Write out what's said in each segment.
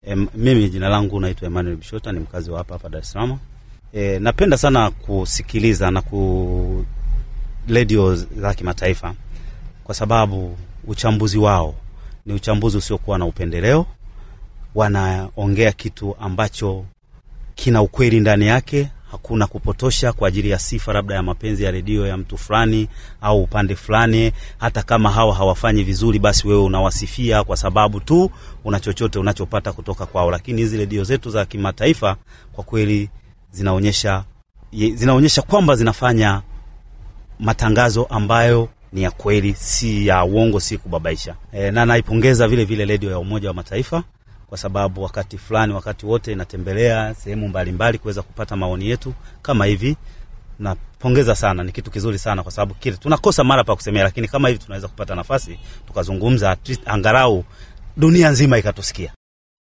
Mimi jina langu naitwa Emmanuel Bishota, ni mkazi wa hapa Dar es Salaam. Napenda sana kusikiliza na radio za kimataifa kwa sababu uchambuzi wao ni uchambuzi usiokuwa na upendeleo. Wanaongea kitu ambacho kina ukweli ndani yake, hakuna kupotosha kwa ajili ya sifa labda ya mapenzi ya redio ya mtu fulani au upande fulani. Hata kama hawafanyi vizuri, basi wewe unawasifia kwa sababu tu una chochote unachopata kutoka kwao. Lakini hizi redio zetu za kimataifa kwa kweli zinaonyesha kwamba zinafanya matangazo ambayo ni ya kweli, si ya uongo, si kubabaisha. Na naipongeza vile vile redio ya Umoja wa Mataifa kwa sababu wakati wote inatembelea sehemu mbalimbali kuweza kupata maoni yetu kama hivi. Napongeza sana, ni kitu kizuri sana kwa sababu kile tunakosa mara pa kusemea, lakini kama hivi tunaweza kupata nafasi tukazungumza, angalau dunia nzima ikatusikia.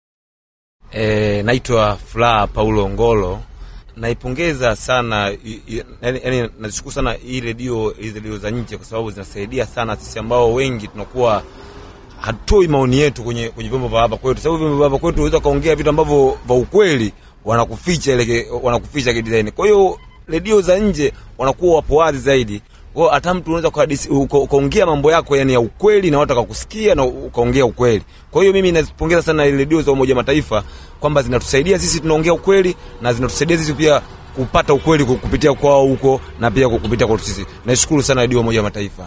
Naitwa Furaha Paulo Ngolo. Naipongeza sana, yani nashukuru sana hii redio za nje kwa sababu zinasaidia sana sisi ambao wengi tunakuwa hatoi maoni yetu kwenye vyombo vya hapa kwetu. Sababu vyombo vya hapa kwetu unaweza kaongea vitu ambavyo vya ukweli, wanakuficha kidesign. Kwa hiyo redio za nje wanakuwa wapo wazi zaidi. Kwa hiyo hata mtu unaweza kaongea mambo yako yani ya ukweli na watu wakakusikia na ukaongea ukweli. Kwa hiyo mimi nazipongeza sana redio za Umoja wa Mataifa kwamba zinatusaidia sisi tunaongea ukweli na zinatusaidia sisi pia kupata ukweli kupitia kwao huko na pia kupitia kwa sisi. Nashukuru sana redio Umoja wa Mataifa.